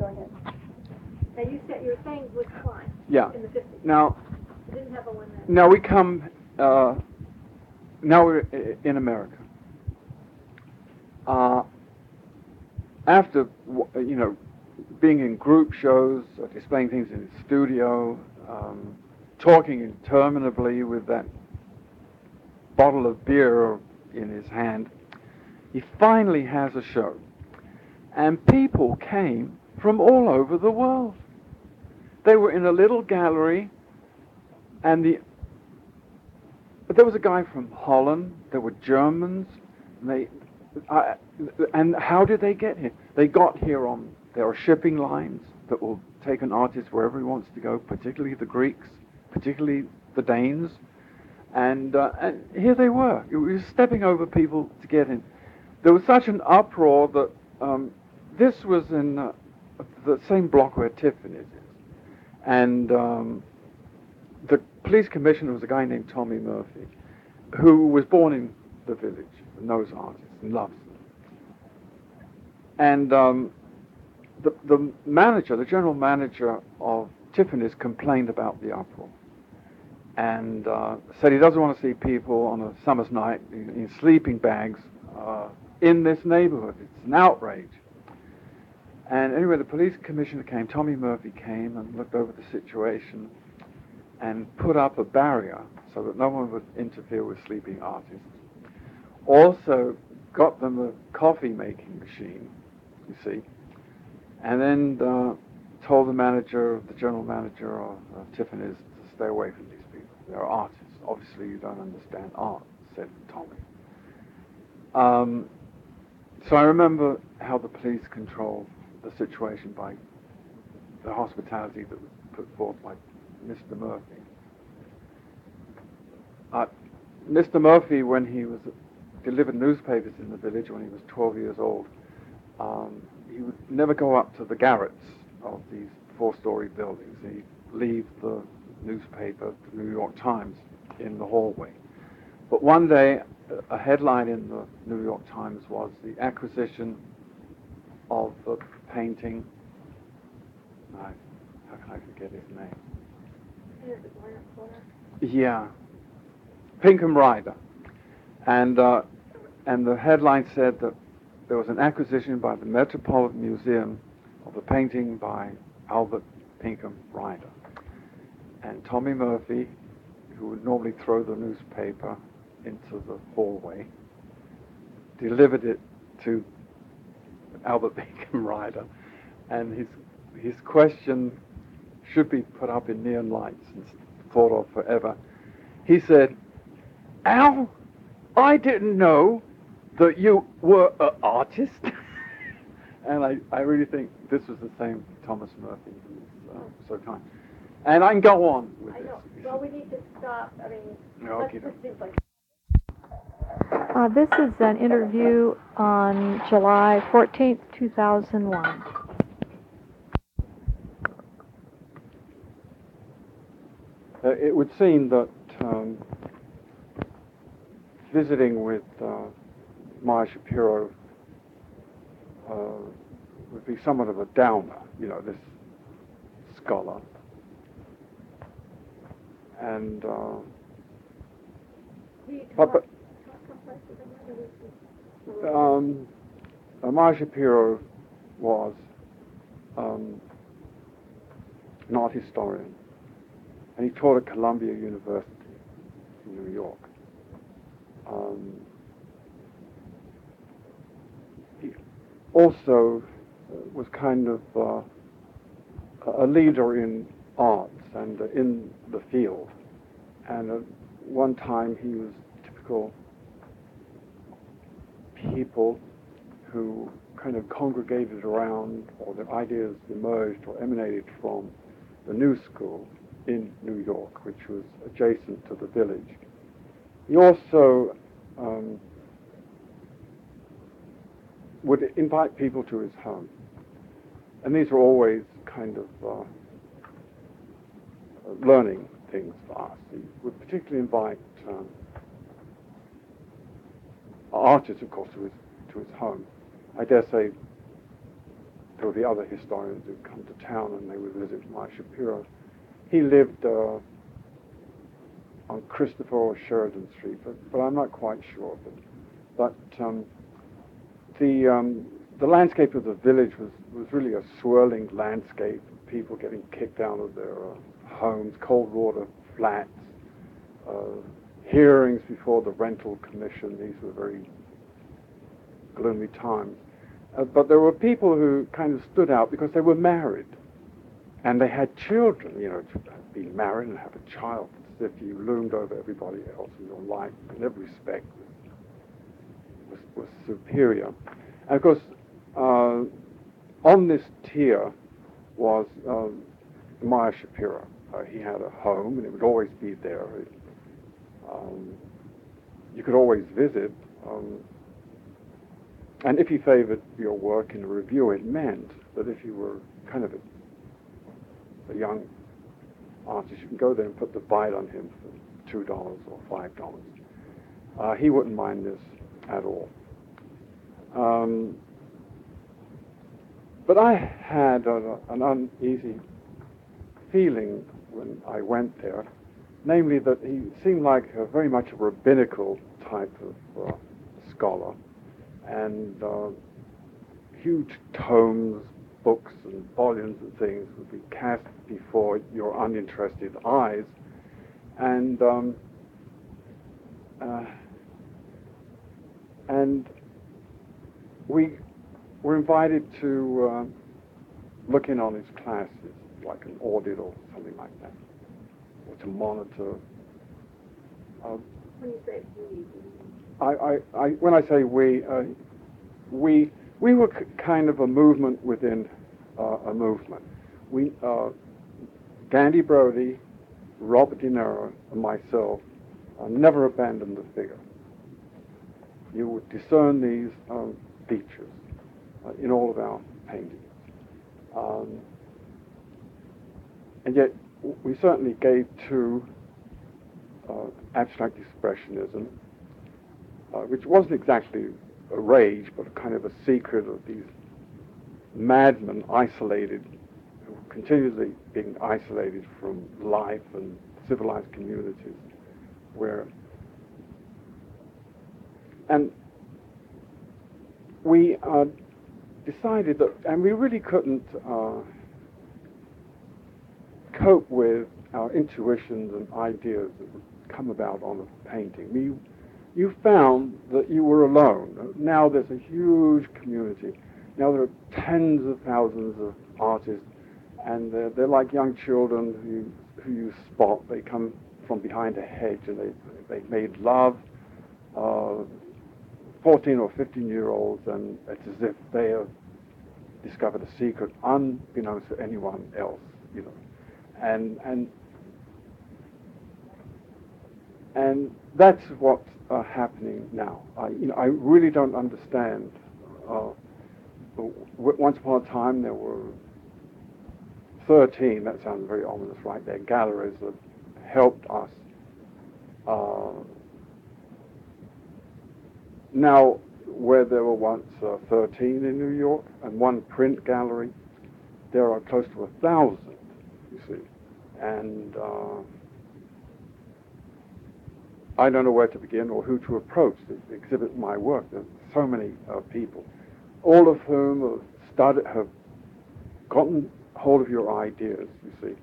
go ahead. Now you were saying with Klein. Yeah. In the 50s. Now. You didn't have a one then. Now we come. Now we're in America. After being in group shows, displaying things in his studio, talking interminably with that bottle of beer in his hand, he finally has a show. And people came from all over the world. They were in a little gallery, and there was a guy from Holland, there were Germans, and how did they get here? They got here there are shipping lines that will take an artist wherever he wants to go, particularly the Greeks, particularly the Danes, and here they were. It was stepping over people to get in. There was such an uproar that this was in the same block where Tiffany's is, and the police commissioner was a guy named Tommy Murphy, who was born in the village, knows artists and loves them. And the manager, the general manager of Tiffany's, complained about the uproar and said he doesn't want to see people on a summer's night in sleeping bags in this neighborhood. It's an outrage. And anyway, the police commissioner came, Tommy Murphy came and looked over the situation and put up a barrier so that no one would interfere with sleeping artists. Also got them a coffee-making machine, you see, and then told the general manager of Tiffany's to stay away from these people. They're artists. Obviously, you don't understand art, said Tommy. So I remember how the police controlled the situation by the hospitality that was put forth by Mr. Murphy. Mr. Murphy, when he was delivered newspapers in the village when he was 12 years old, he would never go up to the garrets of these 4-story buildings. He'd leave the newspaper, the New York Times, in the hallway. But one day, a headline in the New York Times was the acquisition of the painting. How can I forget his name? Yeah, Pinkham Ryder. And the headline said that there was an acquisition by the Metropolitan Museum of a painting by Albert Pinkham Ryder. And Tommy Murphy, who would normally throw the newspaper into the hallway, delivered it to Albert Pinkham Ryder, and his question should be put up in neon lights and thought of forever. He said, "Al, I didn't know that you were an artist." And I really think this was the same Thomas Murphy who was so kind. And I can go on with this. Well, we need to stop. I mean, okay. this seems like... This is an interview on July 14th, 2001. It would seem that visiting with Maya Shapiro would be somewhat of a downer, this scholar. And Maya Shapiro was an art historian, and he taught at Columbia University in New York. He also was kind of a leader in arts and in the field. And at one time he was typical people who kind of congregated around, or their ideas emerged or emanated from the New School in New York, which was adjacent to the village. He also would invite people to his home. And these were always kind of learning things for us. He would particularly invite artists, of course, to his home. I dare say there were the other historians who'd come to town and they would visit Meyer Shapiro. He lived on Christopher or Sheridan Street, but I'm not quite sure. But the landscape of the village was really a swirling landscape, people getting kicked out of their homes, cold water flats, hearings before the rental commission. These were very gloomy times. But there were people who kind of stood out because they were married and they had children. To be married and have a child, as if you loomed over everybody else in your life in every respect was superior. And of course, on this tier was Meyer Shapiro. He had a home, and it would always be there. You could always visit. And if he favored your work in a review, it meant that if you were kind of a young artist, you can go there and put the bite on him for $2 or $5. He wouldn't mind this at all. But I had an uneasy feeling when I went there, namely that he seemed like very much a rabbinical type of scholar, and huge tomes, books and volumes and things would be cast before your uninterested eyes, and we were invited to look in on his classes, like an audit or something like that, or to monitor. When you say When I say we were kind of a movement within a movement. Gandhi Brody, Robert De Niro, and myself never abandoned the figure. You would discern these features in all of our paintings. And yet, we certainly gave to abstract expressionism, which wasn't exactly a rage, but kind of a secret of these madmen isolated, continuously being isolated from life and civilized communities, and we decided that, and we really couldn't cope with our intuitions and ideas that would come about on a painting. You found that you were alone. Now there's a huge community. Now there are tens of thousands of artists, and they're like young children who you spot. They come from behind a hedge, and they made love, 14 or 15-year-olds, and it's as if they have discovered a secret unbeknownst to anyone else, and that's what's happening now. I really don't understand. Once upon a time there were 13, that sounds very ominous, right there, galleries that helped us. Now, where there were once 13 in New York and one print gallery, there are close to 1,000, you see. And I don't know where to begin or who to approach to exhibit my work. There's so many people, all of whom have gotten hold of your ideas, you see.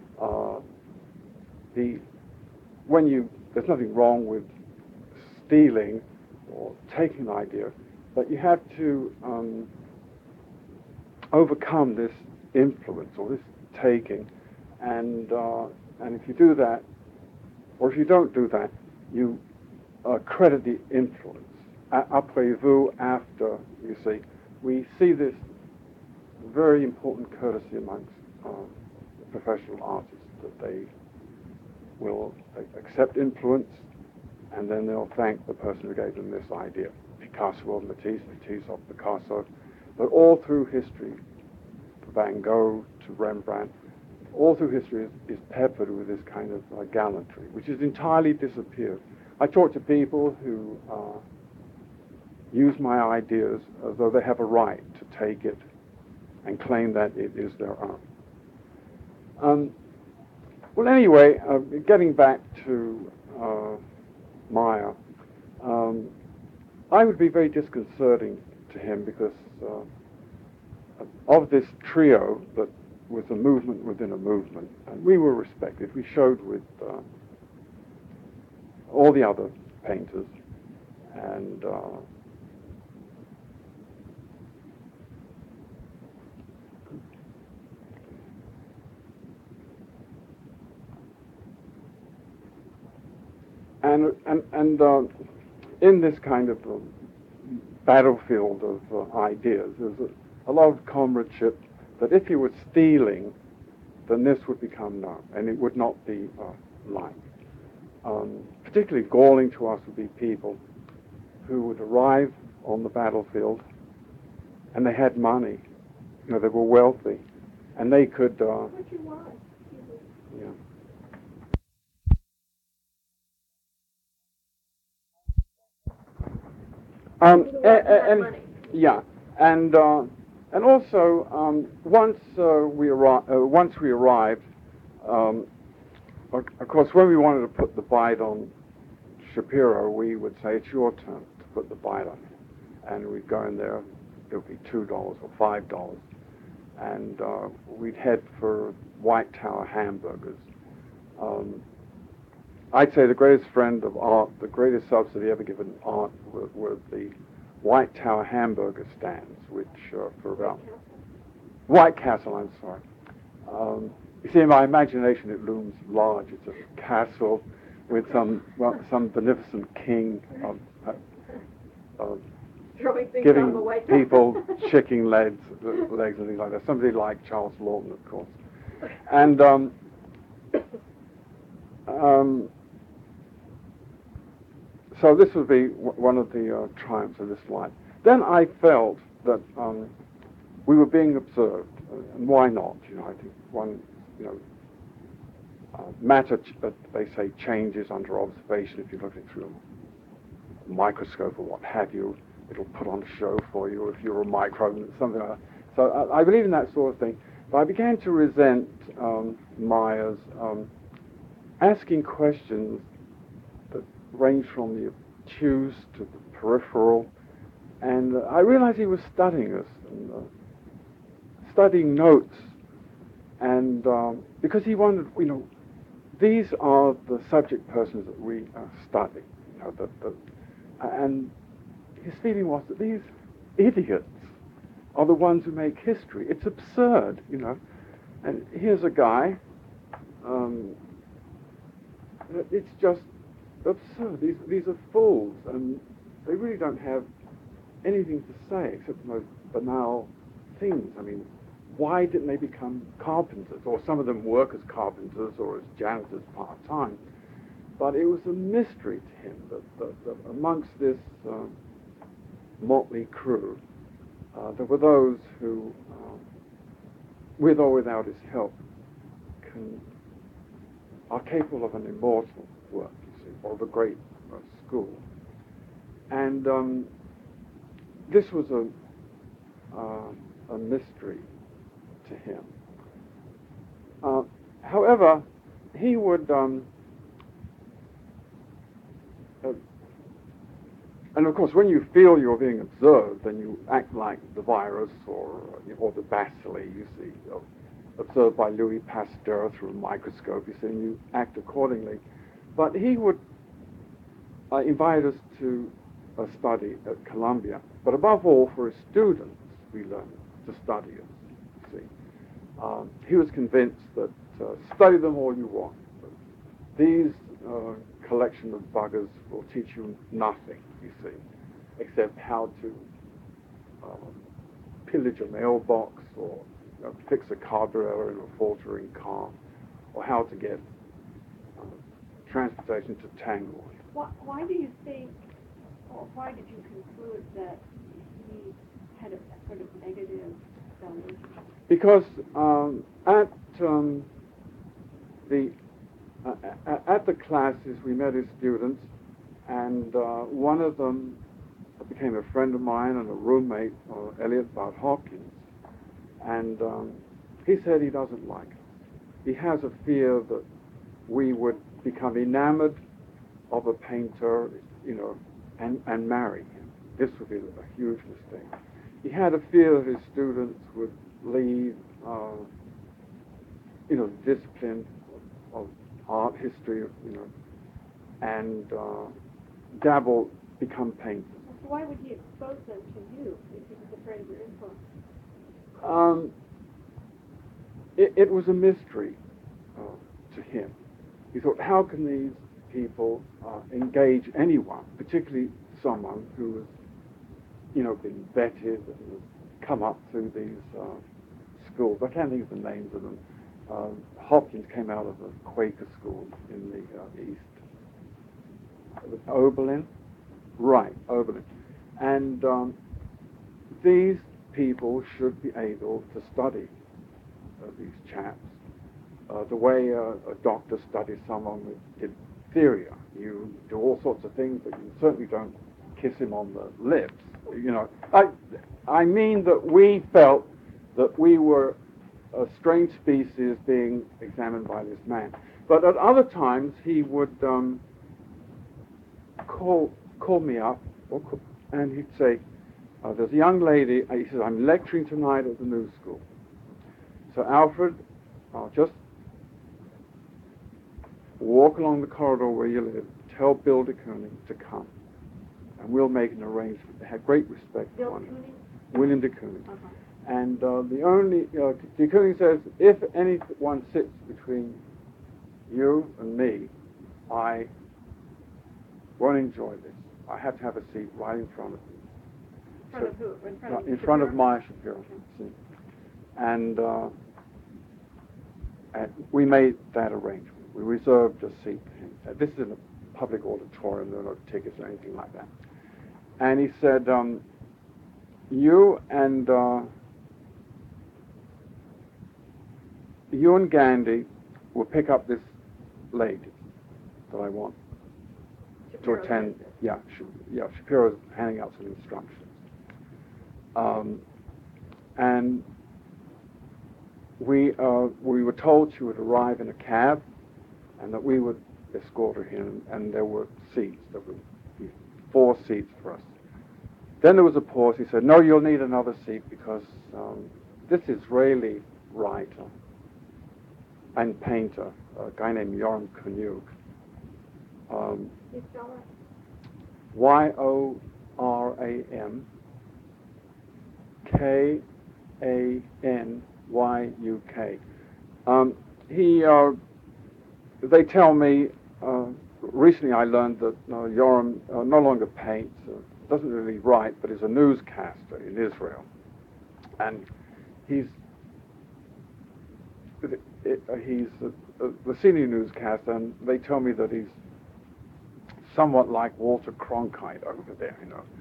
There's nothing wrong with stealing or taking an idea, but you have to overcome this influence or this taking, and if you do that, or if you don't do that, you credit the influence. Après vous, after, you see. We see this very important courtesy amongst professional artists, that they will accept influence, and then they'll thank the person who gave them this idea. Picasso of Matisse, Matisse of Picasso, but all through history, Van Gogh to Rembrandt, all through history is peppered with this kind of gallantry, which has entirely disappeared. I talk to people who use my ideas as though they have a right to take it and claim that it is their own. Well, anyway, getting back to Meyer, I would be very disconcerting to him because of this trio that was a movement within a movement, and we were respected. We showed with all the other painters, and in this kind of battlefield of ideas, there's a lot of comradeship that if you were stealing, then this would become known, and it would not be liked. Particularly galling to us would be people who would arrive on the battlefield, and they had money, you know, they were wealthy, and they could... What you want? Yeah. Money. Yeah, and also once we arrived, of course, when we wanted to put the bite on Shapiro, we would say it's your turn to put the bite on him, and we'd go in there. It would be $2 or $5, and we'd head for White Tower hamburgers. I'd say the greatest friend of art, the greatest subsidy ever given art, were the White Tower hamburger stands, which for about... White Castle, I'm sorry. You see, in my imagination it looms large. It's a castle with some beneficent king Throwing things on the giving White Tower. people chicken legs and things like that. Somebody like Charles Lawton, of course. And so this would be one of the triumphs of this life. Then I felt that we were being observed, and why not? You know, I think one, you know, matter, they say, changes under observation. If you look at it through a microscope or what have you, it'll put on a show for you. If you're a microbe, something like that. So I believe in that sort of thing. But I began to resent Meyer's asking questions that range from the obtuse to the peripheral, and I realized he was studying us and studying notes, and because he wanted, you know, these are the subject persons that we study, you know, and his feeling was that these idiots are the ones who make history. It's absurd, you know, and here's a guy. It's just absurd. These are fools, and they really don't have anything to say except the most banal things. I mean, why didn't they become carpenters, or some of them work as carpenters or as janitors part-time? But it was a mystery to him that amongst this motley crew, there were those who, with or without his help, are capable of an immortal work, you see, or of a great school. And this was a mystery to him. However, he would, and of course, when you feel you're being observed, then you act like the virus or the bacilli, you see, observed by Louis Pasteur through a microscope, you see, and you act accordingly. But he would invite us to a study at Columbia, but above all, for his students, we learned to study us, you see. He was convinced that study them all you want. But these collection of buggers will teach you nothing, you see, except how to pillage a mailbox, or fix a carburetor in a faltering car, or how to get transportation to Tangor. Why do you think, or why did you conclude that he had a sort of negative valuation? Because at the classes we met his students, and one of them became a friend of mine and a roommate, Elliot Bart Hopkins. And he said he doesn't like it. He has a fear that we would become enamored of a painter, and marry him. This would be a huge mistake. He had a fear that his students would leave, discipline of art history, and become painters. So why would he expose them to you if he was afraid of your influence? It was a mystery to him. He thought, how can these people engage anyone, particularly someone who has, been vetted and has come up through these schools. I can't think of the names of them. Hopkins came out of a Quaker school in the East. Oberlin? Right, Oberlin. And these people should be able to study these chaps the way a doctor studies someone with diphtheria. You do all sorts of things, but you certainly don't kiss him on the lips. I mean that we felt that we were a strange species being examined by this man. But at other times, he would call me up, and he'd say, there's a young lady, he says, I'm lecturing tonight at the New School. So Alfred, just walk along the corridor where you live, tell Bill de Kooning to come, and we'll make an arrangement. They had great respect for one another. William de Kooning. Uh-huh. And the only, de Kooning says, if anyone sits between you and me, I won't enjoy this. I have to have a seat right in front of you. In front of who? In front of my Shapiro. Okay. And we made that arrangement. We reserved a seat for him. This is in a public auditorium. There are no tickets or anything like that. And he said, you and Gandhi will pick up this lady that I want to attend. Yeah, Shapiro's handing out some instructions. And we were told she would arrive in a cab, and that we would escort her in, and there were seats. There would be 4 seats for us. Then there was a pause. He said, no, you'll need another seat because this Israeli writer and painter, a guy named Yoram Kaniuk, You spell it? Yoramkanyuk. They tell me, recently I learned that Yoram no longer paints, doesn't really write, but is a newscaster in Israel. And he's the senior newscaster, and they tell me that he's somewhat like Walter Cronkite over there,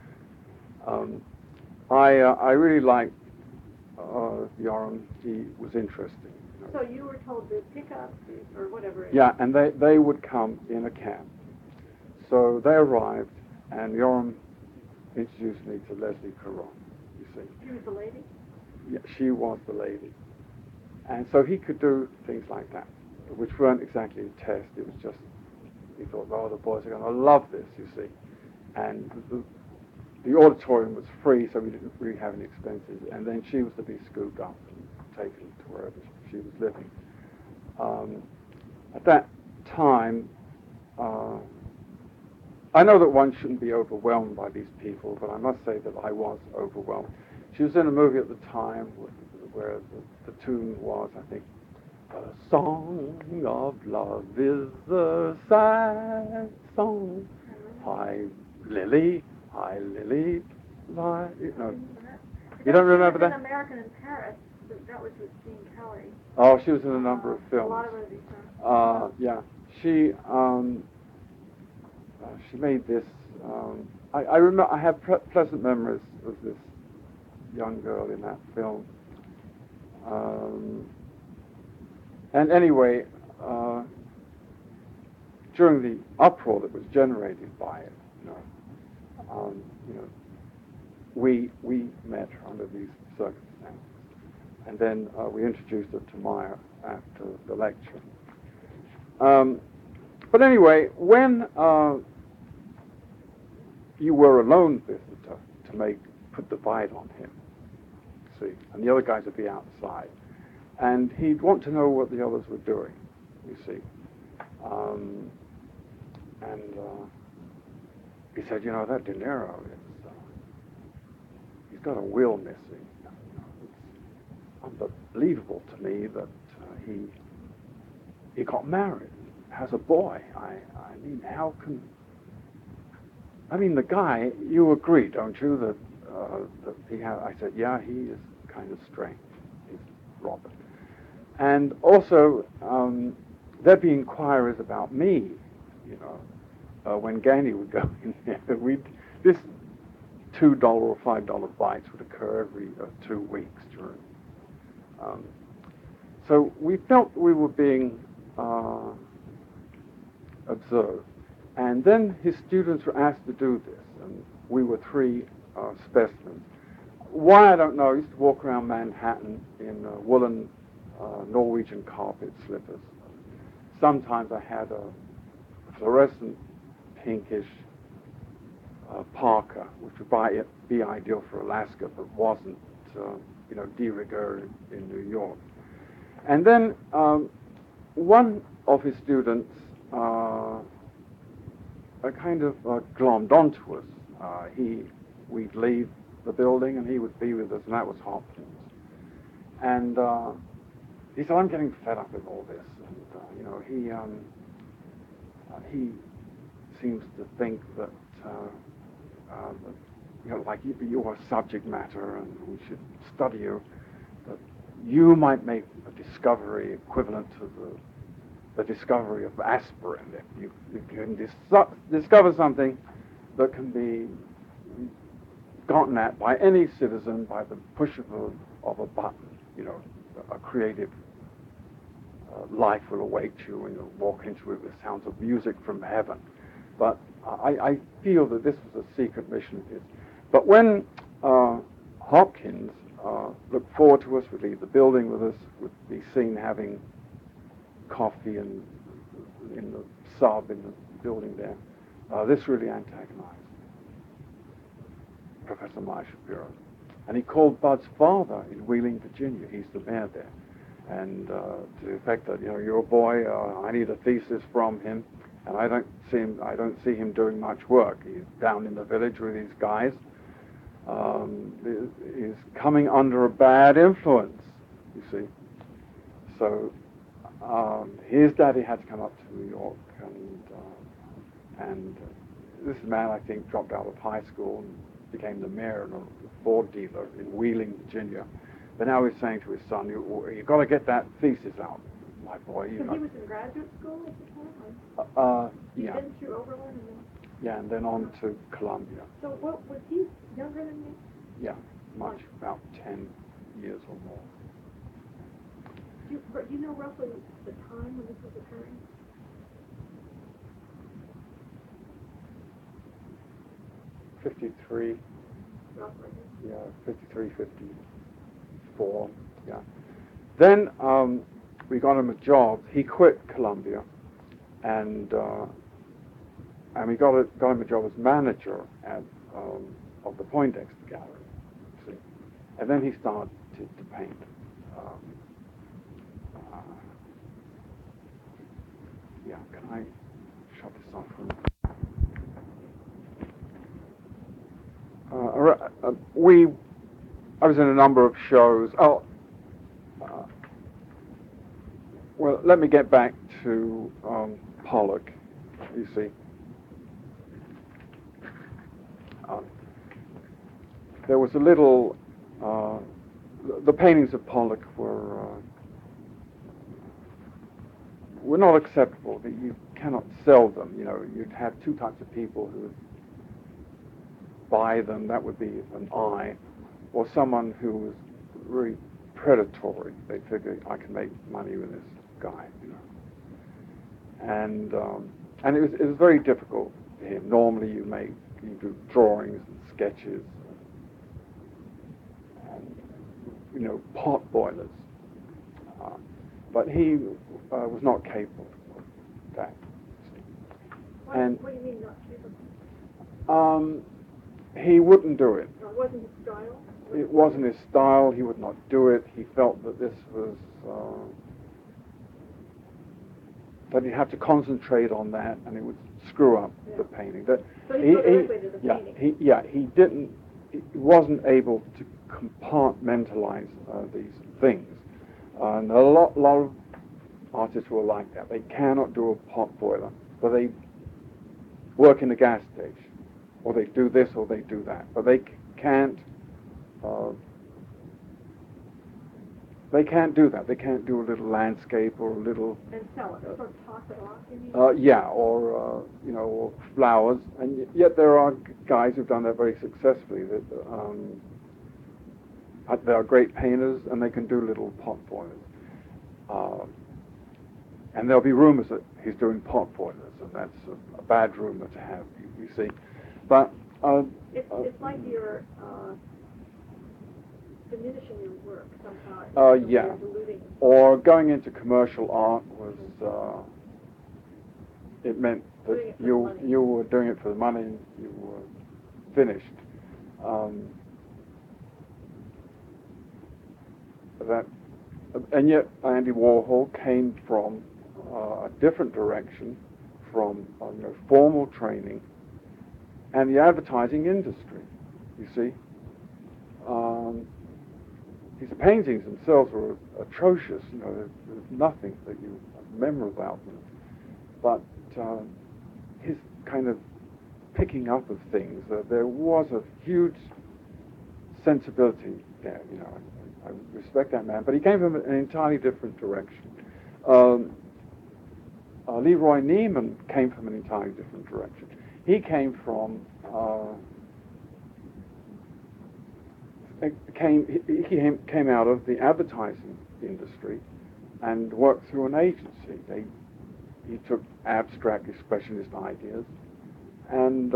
I really liked Yoram. He was interesting. So you were told to pick up, or whatever it is. Yeah, and they would come in a cab. So they arrived, and Yoram introduced me to Leslie Caron, you see. She was the lady? Yeah, she was the lady. And so he could do things like that, which weren't exactly a test. It was just, he thought, oh, the boys are going to love this, you see. And the auditorium was free, so we didn't really have any expenses. And then she was to be scooped up and taken to wherever she was living. At that time, I know that one shouldn't be overwhelmed by these people, but I must say that I was overwhelmed. She was in a movie at the time where the tune was, I think, a song of love is a sad song. Hi, Lily, lie. You don't remember that? American in Paris. That was with Gene Kelly. Oh, she was in a number of films. A lot of movies. Yeah, she made this. I remember. I have pleasant memories of this young girl in that film. And anyway, during the uproar that was generated by it, we met under these circumstances, And then we introduced her to Maya after the lecture. But anyway, when you were a lone visitor to put the bite on him, see, and the other guys would be outside, and he'd want to know what the others were doing, you see. He said, you know, that De Niro, he's got a will missing. It's unbelievable to me that he got married, has a boy. I mean, how can... I mean, the guy, you agree, don't you, that he had... I said, yeah, he is kind of strange. He's Robert. And also, there'd be inquiries about me, you know. When Gandy would go in there, this $2 or $5 bites would occur every 2 weeks during. So we felt we were being observed. And then his students were asked to do this, and we were 3 specimens. Why, I don't know. I used to walk around Manhattan in woolen Norwegian carpet slippers. Sometimes I had a fluorescent pinkish parka, which would be ideal for Alaska, but wasn't, you know, de rigueur in New York. And then one of his students kind of glommed onto us. We'd leave the building, and he would be with us, and that was Hopkins. And he said, I'm getting fed up with all this. And, you know, he seems to think that, you know, like you're a subject matter and we should study you, that you might make a discovery equivalent to the discovery of aspirin. If you can discover something that can be gotten at by any citizen by the push of a button, you know, a creative life will await you and you'll walk into it with sounds of music from heaven. But I feel that this was a secret mission of his. But when Hopkins looked forward to us, would leave the building with us, would be seen having coffee in the sub in the building there, this really antagonized Professor Meyer Shapiro. And he called Bud's father in Wheeling, Virginia. He's the mayor there. And to the effect that, you know, your boy, I need a thesis from him. And I don't see him doing much work. He's down in the village with these guys. He's coming under a bad influence, you see. So his daddy had to come up to New York, and this man, I think, dropped out of high school and became the mayor and a Ford dealer in Wheeling, Virginia. But now he's saying to his son, you've got to get that thesis out, my boy. So he was in graduate school at the time? Yeah. Then through Oberlin and then? Yeah, and then on to Columbia. So what, was he younger than me? Yeah, much, about 10 years or more. Do you know roughly the time when this was occurring? '53. Roughly. Yeah, 53, 54. Yeah. Then we got him a job. He quit Columbia, and we got him a job as manager of the Poindexter Gallery. See, and then he started to paint. Yeah, can I shut this off for a minute? I was in a number of shows. Well, let me get back to Pollock, you see. There was a little, the paintings of Pollock were not acceptable. You cannot sell them. You know, you'd have 2 types of people who would buy them. That would be an eye, or someone who was really predatory. They figure, I can make money with this guy, you know. And it was very difficult for him. Normally you do drawings and sketches, and pot boilers. But he was not capable of that. What do you mean not capable? He wouldn't do it. It wasn't his style? It wasn't his style. He would not do it. He felt that this was that he'd have to concentrate on that, and it would screw up the painting. So he go directly to the painting. He wasn't able to compartmentalize these things, and a lot of artists were like that. They cannot do a pot boiler, but they work in a gas station, or they do this or they do that, but they can't. They can't do that. They can't do a little landscape or a little. And sell it, or toss it off, you mean? Or or flowers, and yet there are guys who've done that very successfully. That they are great painters, and they can do little pot boilers. And there'll be rumors that he's doing pot boilers, and that's a bad rumor to have. You see, but it's like you're diminishing your work somehow. Yeah. Diluting. Or going into commercial art was, it meant that you were doing it for the money and you were finished. And yet Andy Warhol came from a different direction, from formal training and the advertising industry, you see. His paintings themselves were atrocious. There's nothing that you remember about them. But his kind of picking up of things, there was a huge sensibility there. I respect that man, but he came from an entirely different direction. Leroy Neiman came from an entirely different direction. He came from he came out of the advertising industry and worked through an agency. He took abstract expressionist ideas and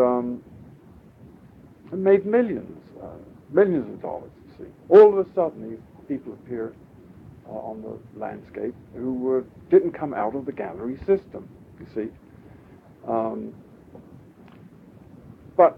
made millions of dollars. You see, all of a sudden these people appear on the landscape who didn't come out of the gallery system. You see, but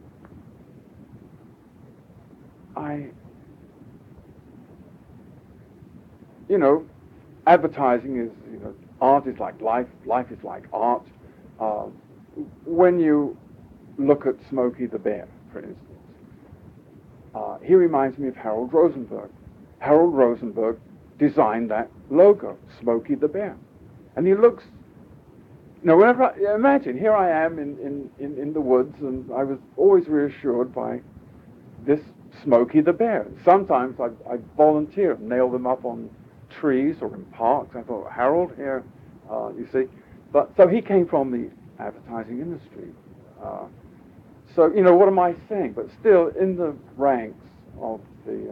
advertising is, art is like life, life is like art. When you look at Smokey the Bear, for instance, he reminds me of Harold Rosenberg. Harold Rosenberg designed that logo, Smokey the Bear. And he looks, whenever imagine, here I am in the woods, and I was always reassured by this Smokey the Bear. Sometimes I'd volunteer, nail them up on trees or in parks. I thought, Harold here, you see. But so he came from the advertising industry. So what am I saying? But still, in the ranks of the,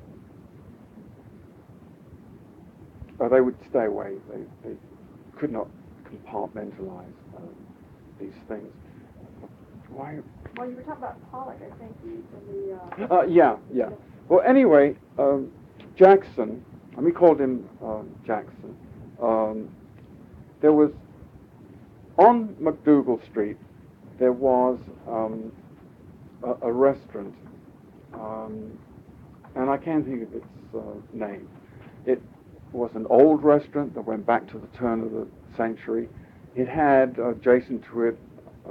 they would stay away. They could not compartmentalize these things. Why? Well, you were talking about Pollock, I think, in the... Yeah. Well, anyway, Jackson, and we called him Jackson, there was, on McDougal Street, there was a restaurant, and I can't think of its name. It was an old restaurant that went back to the turn of the century. It had, adjacent to it,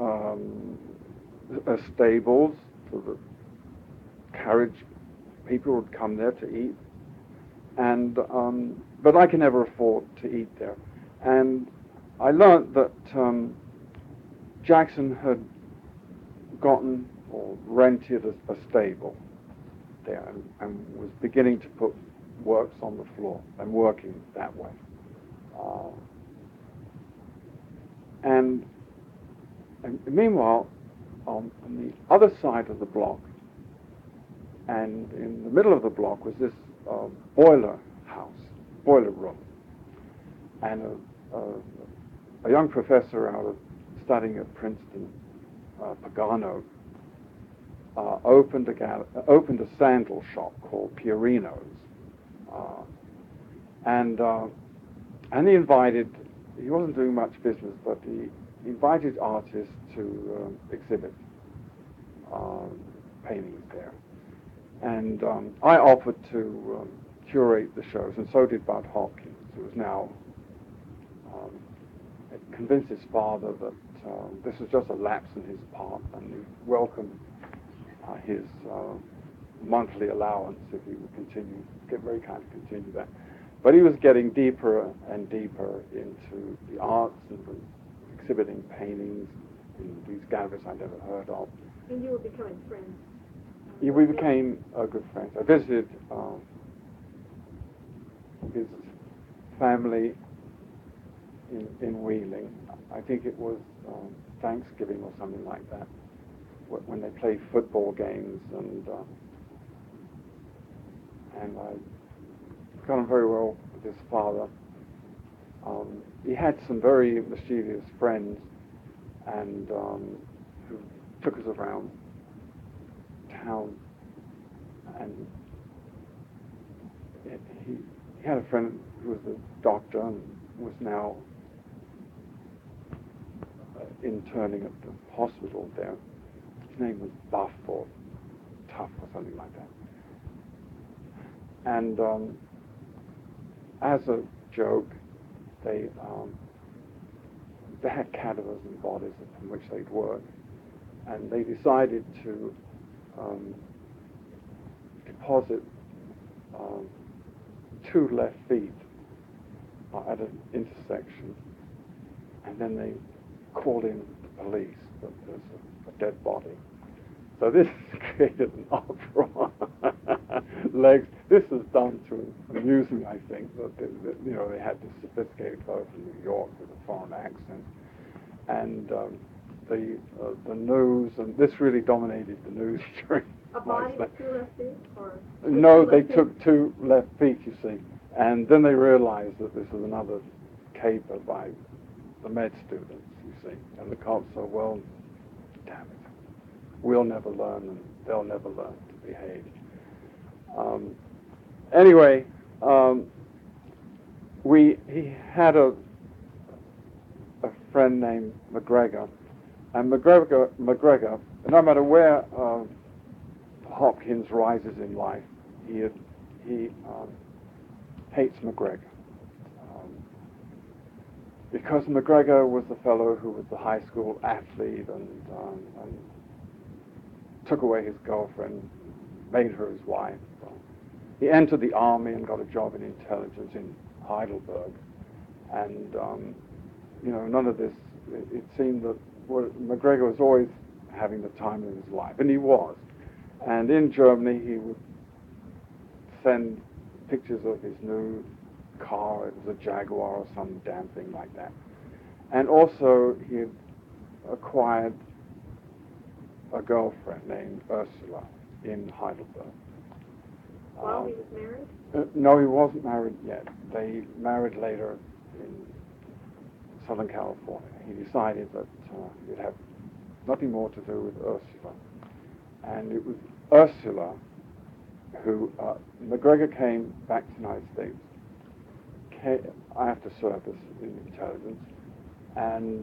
stables for the carriage. People would come there to eat, and but I could never afford to eat there. And I learned that Jackson had gotten or rented a stable there and was beginning to put works on the floor and working that way. And meanwhile, on the other side of the block, and in the middle of the block, was this boiler room. And a young professor out of studying at Princeton, Pagano, opened a sandal shop called Piorino's. and he invited. He wasn't doing much business, but he invited artists to exhibit paintings there. And I offered to curate the shows, and so did Bud Hopkins, who was now had convinced his father that this was just a lapse in his part, and he welcomed his monthly allowance if he would continue, get very kind to continue that. But he was getting deeper and deeper into the arts and exhibiting paintings in these galleries I never heard of. And you were becoming friends. Yeah, we became good friends. I visited his family in Wheeling. I think it was Thanksgiving or something like that, when they played football games, and I got on very well with his father. He had some very mischievous friends, and who took us around town, and he had a friend who was a doctor and was now interning at the hospital there. His name was Buff or Tough or something like that. And as a joke, they had cadavers and bodies from which they'd work, and they decided to deposit 2 left feet at an intersection, and then they called in the police that there's a dead body. So this created an uproar. Legs. This was done to amuse me, I think. That they had this sophisticated fellow from New York with a foreign accent, and the news, and this really dominated the news during. A body with 2 left feet, or? No, they took 2 left feet, you see, and then they realized that this was another caper by the med students, you see, and the cops said, well, damn it, we'll never learn, and they'll never learn to behave. Anyway, he had a friend named McGregor, and McGregor, no matter where Hopkins rises in life, he hates McGregor. Because McGregor was the fellow who was the high school athlete and took away his girlfriend, made her his wife. He entered the army and got a job in intelligence in Heidelberg. And, none of this, it seemed that McGregor was always having the time of his life, and he was. And in Germany, he would send pictures of his new car. It was a Jaguar or some damn thing like that. And also, he had acquired a girlfriend named Ursula in Heidelberg. While he was married? No, he wasn't married yet. They married later in Southern California. He decided that he'd have nothing more to do with Ursula. And it was Ursula who, McGregor came back to the United States after service in intelligence, and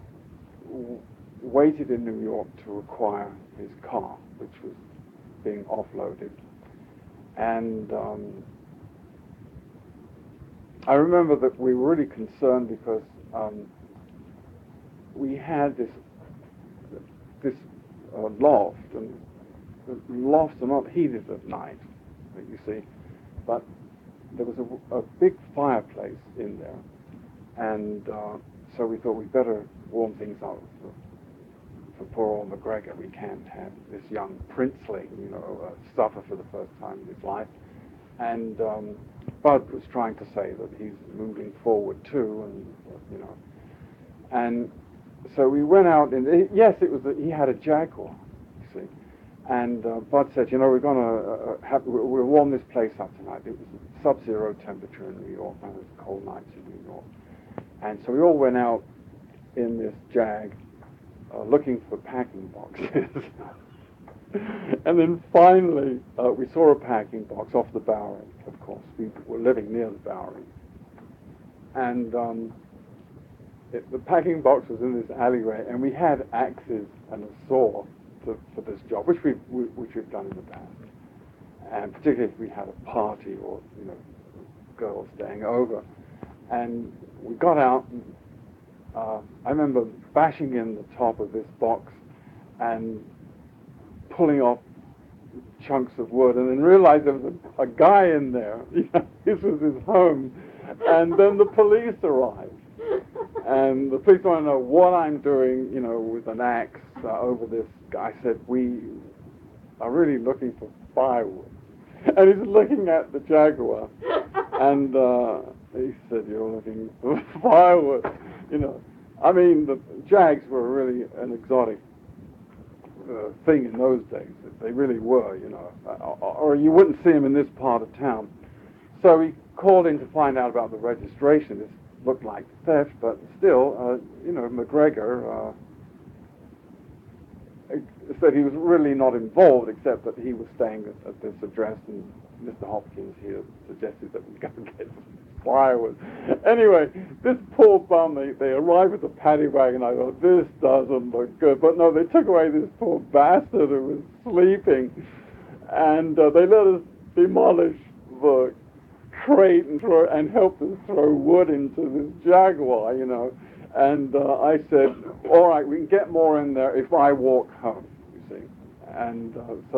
waited in New York to acquire his car, which was being offloaded. And I remember that we were really concerned because we had this loft, and the lofts are not heated at night, you see, but there was a big fireplace in there, and so we thought we'd better warm things up for poor old McGregor. We can't have this young princeling, suffer for the first time in his life. And Bud was trying to say that he's moving forward too, and so we went out, and yes, it was he had a Jaguar, you see. And Bud said, we're going to we'll warm this place up tonight. It was sub-zero temperature in New York, one of the cold nights in New York. And so we all went out in this Jag, looking for packing boxes. And then finally, we saw a packing box off the Bowery. of course. We were living near the Bowery. And the packing box was in this alleyway, and we had axes and a saw for this job, which we've done in the past. And particularly if we had a party or, girls staying over. And we got out, and I remember bashing in the top of this box and pulling off chunks of wood, and then realized there was a guy in there. This was his home. And then the police arrived. And the police want to know what I'm doing, with an axe over this guy. I said, we are really looking for firewood. And he's looking at the Jaguar. And he said, you're looking for firewood. I mean, the Jags were really an exotic thing in those days. They really were, or you wouldn't see them in this part of town. So he called in to find out about the registration. This looked like theft, but still, McGregor said he was really not involved, except that he was staying at this address, and Mr. Hopkins here suggested that we go and get some firewood. Anyway, this poor bum, they arrived with the paddy wagon. I thought, this doesn't look good. But no, they took away this poor bastard who was sleeping, and they let us demolish the crate and help us throw wood into this Jaguar, And I said, all right, we can get more in there if I walk home, you see. And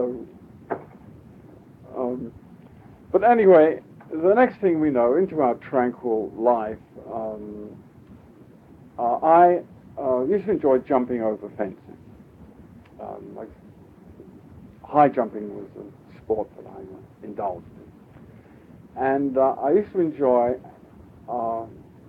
but anyway, the next thing we know, into our tranquil life, I used to enjoy jumping over fences. High jumping was a sport that I indulged in. And I used to enjoy, a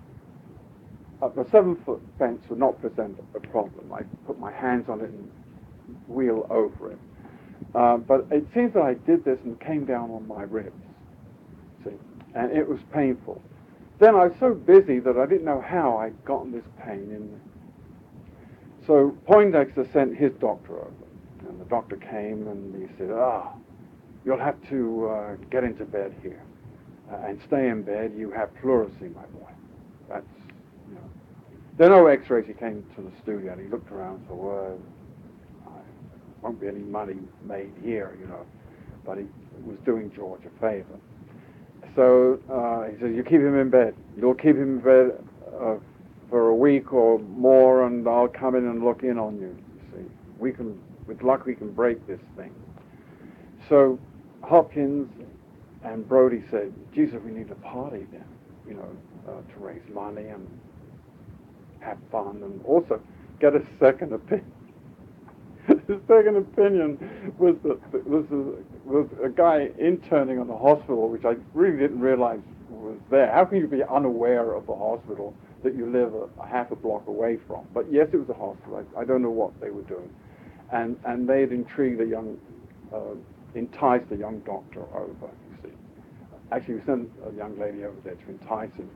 7-foot fence would not present a problem. I put my hands on it and wheel over it. But it seems that I did this and came down on my ribs, see, and it was painful. Then I was so busy that I didn't know how I'd gotten this pain in me. So Poindexter sent his doctor over, and the doctor came and he said, you'll have to get into bed here and stay in bed. You have pleurisy, my boy. That's, There are no x-rays. He came to the studio and he looked around and said, well, won't be any money made here, but he was doing George a favor. So he said, you keep him in bed. You'll keep him in bed for a week or more, and I'll come in and look in on you. See, with luck, we can break this thing. So Hopkins and Brody said, Jesus, we need a party then, to raise money and have fun, and also get a second opinion. His second opinion was a guy interning on the hospital, which I really didn't realize was there. How can you be unaware of the hospital that you live a half a block away from? But yes, it was a hospital. I don't know what they were doing. And they had enticed a young doctor over, you see. Actually, we sent a young lady over there to entice him.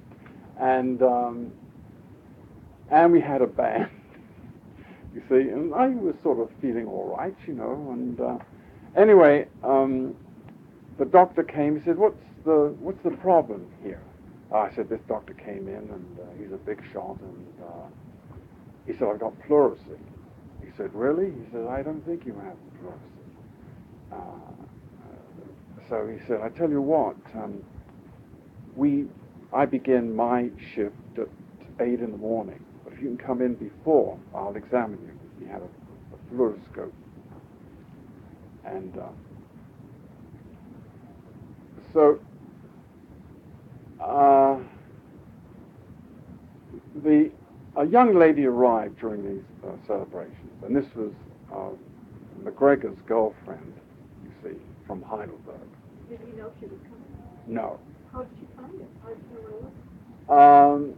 And we had a band. You see, and I was sort of feeling all right, and anyway, the doctor came. He said, "What's the problem here?" I said, "This doctor came in, and he's a big shot, and he said, I've got pleurisy." He said, "Really?" He said, "I don't think you have pleurisy." So he said, "I tell you what, I begin my shift at 8 in the morning. If you can come in before, I'll examine you." He had a fluoroscope. And so a young lady arrived during these celebrations, and this was McGregor's girlfriend, you see, from Heidelberg. Did you know she was coming? No. How did you find it? How did you know it?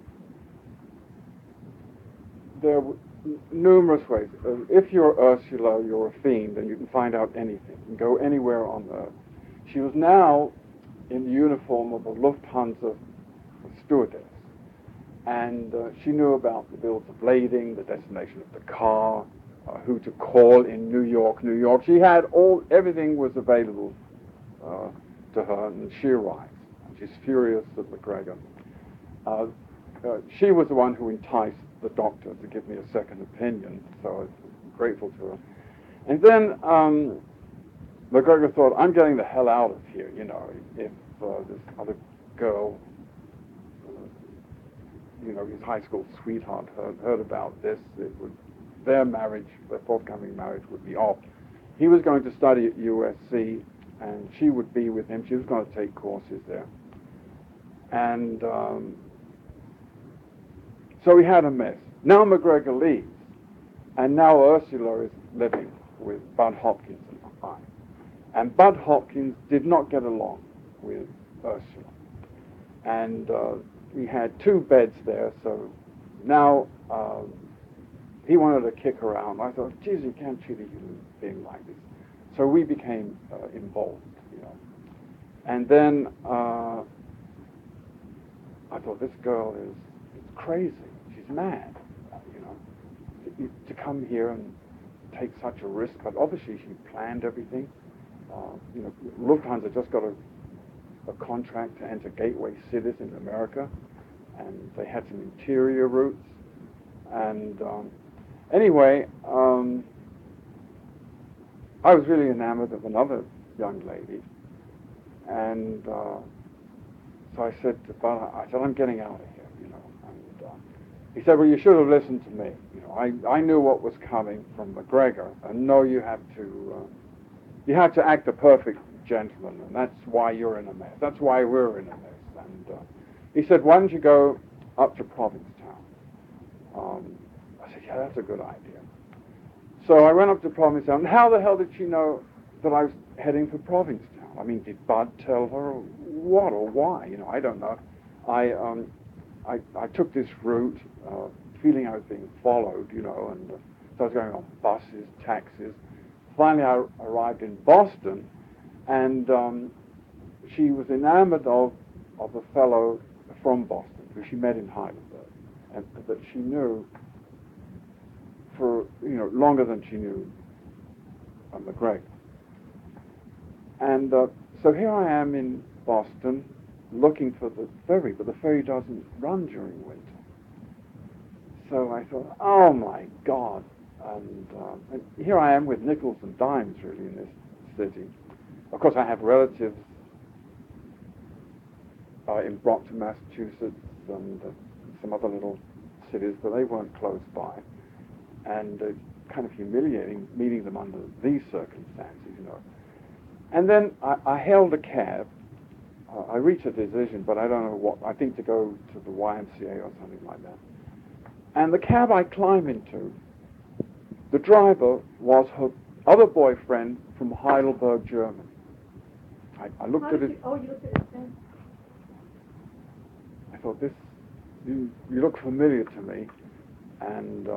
There were numerous ways. If you're Ursula, you're a fiend, and you can find out anything. You can go anywhere on Earth. She was now in the uniform of a Lufthansa stewardess, and she knew about the bills of lading, the destination of the car, who to call in New York. She had everything was available to her, and she arrived. She's furious at McGregor. She was the one who enticed the doctor to give me a second opinion, so I was grateful to her. And then McGregor thought, I'm getting the hell out of here, you know, if this other girl, you know, his high school sweetheart heard about this, their marriage, their forthcoming marriage would be off. He was going to study at USC, and she would be with him. She was going to take courses there. And so we had a mess. Now McGregor leaves, and now Ursula is living with Bud Hopkins and I. And Bud Hopkins did not get along with Ursula. And we had 2 beds there, so now he wanted to kick her out. I thought, geez, you can't treat a human being like this. So we became involved, you know. And then I thought, this girl is crazy. She's mad, you know, to come here and take such a risk. But obviously she planned everything. You know, Lufthansa just got a contract to enter gateway cities in America, and they had some interior routes. And anyway, I was really enamored of another young lady, and so I said to Bud, I'm getting out of here, you know. And he said, well, you should have listened to me. You know, I knew what was coming from McGregor, and no, you have to act a perfect gentleman, and that's why you're in a mess. That's why we're in a mess. And he said, why don't you go up to Provincetown? I said, yeah, that's a good idea. So I went up to Provincetown. And how the hell did she know that I was heading for Provincetown? I mean, did Bud tell her what or why? You know, I don't know. I took this route, feeling I was being followed, you know, and so I was going on buses, taxis. Finally, I arrived in Boston, and she was enamored of a fellow from Boston who she met in Heidelberg, and that she knew for, you know, longer than she knew McGregor. And so here I am in Boston looking for the ferry, but the ferry doesn't run during winter. So I thought, oh my God. And here I am with nickels and dimes, really, in this city. Of course, I have relatives in Brockton, Massachusetts, and some other little cities, but they weren't close by. And it's kind of humiliating meeting them under these circumstances, you know. And then I hailed a cab. I reached a decision, but I don't know what. I think to go to the YMCA or something like that. And the cab I climbed into, the driver was her other boyfriend from Heidelberg, Germany. I looked at it. Oh, you looked at his face. I thought, you look familiar to me, and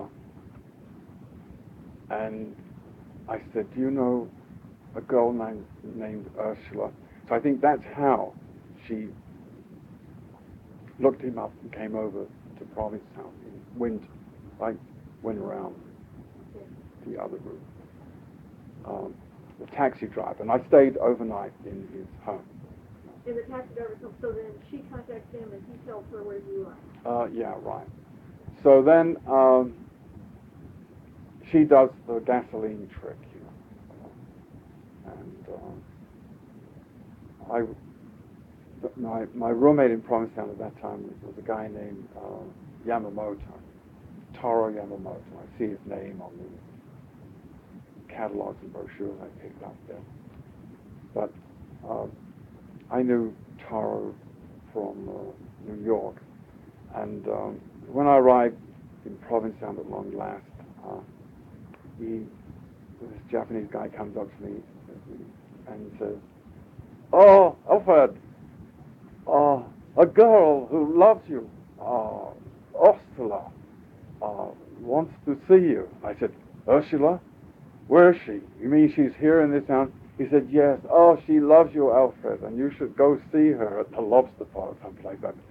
I said, do you know a girl named Ursula? So I think that's how she looked him up and came over to Provincetown in winter. I went around the other route, the taxi driver, and I stayed overnight in his home. And the taxi driver comes, so then she contacts him and he tells her where you are. Yeah, right. So then she does the gasoline trick, you know. And my roommate in Provincetown at that time was a guy named Yamamoto, Taro Yamamoto. I see his name on the catalogs and brochures I picked up there. But I knew Taro from New York, and when I arrived in Provincetown at long last, this Japanese guy comes up to me and says, "Oh, Alfred, a girl who loves you, Ursula, wants to see you." I said, "Ursula? Where is she? You mean she's here in this town?" He said, "Yes. Oh, she loves you, Alfred, and you should go see her at the Lobster Pot," or something like that.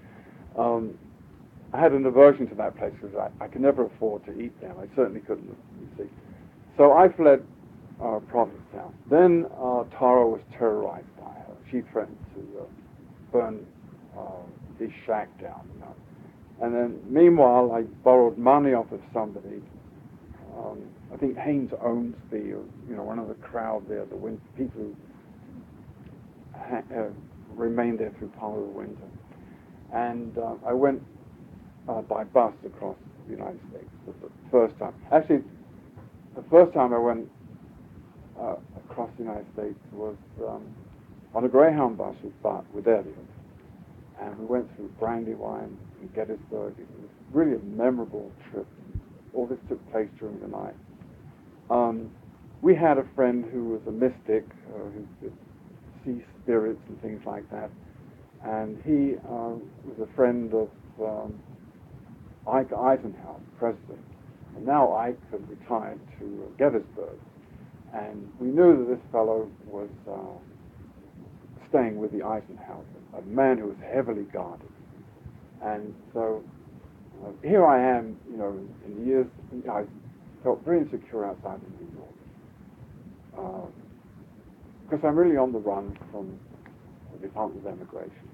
I had an aversion to that place because I could never afford to eat there. I certainly couldn't, you see. So I fled Provincetown. Then Tara was terrorized by her. She threatened to burn his shack down, you know. And then, meanwhile, I borrowed money off of somebody. I think Haynes Owensby, or, you know, one of the crowd there, the people who remained there through part of the winter. And I went by bus across the United States for the first time. Actually, the first time I went across the United States was on a Greyhound bus with Elliot. And we went through Brandywine and Gettysburg. It was really a memorable trip. All this took place during the night. We had a friend who was a mystic, who could see spirits and things like that. And he was a friend of Ike Eisenhower, president. And now Ike had retired to Gettysburg. And we knew that this fellow was staying with the Eisenhower, a man who was heavily guarded. And so here I am, you know, in the years, I felt very insecure outside of New York. Because I'm really on the run from the Department of Immigration.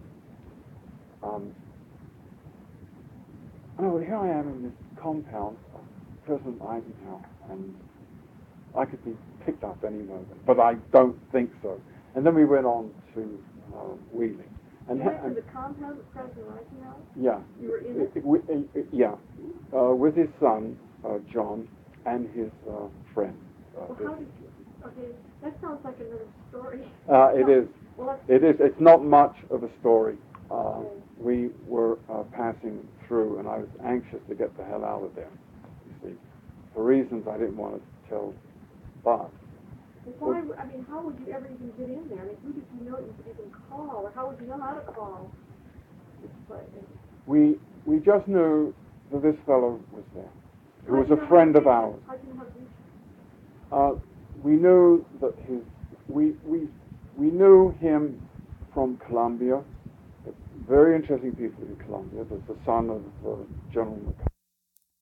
Here I am in this compound of President Eisenhower, and I could be picked up any moment, but I don't think so. And then we went on to Wheeling. And You went to the compound of President Eisenhower? Yeah. You were in it? Yeah. With his son, John, and his friend. Well, how did you, okay, that sounds like another story. It is. Well, It is. It's not much of a story. Okay. We were passing through, and I was anxious to get the hell out of there, you see, for reasons I didn't want to tell Bob. why, I mean, how would you ever even get in there? I mean, who did you know you could even call, or how would you know how to call? We just knew that this fellow was there, who was a friend of ours. How do you know how to reach him? We knew that we knew him from Columbia. Very interesting people in Columbia. There's the son of General McCarthy.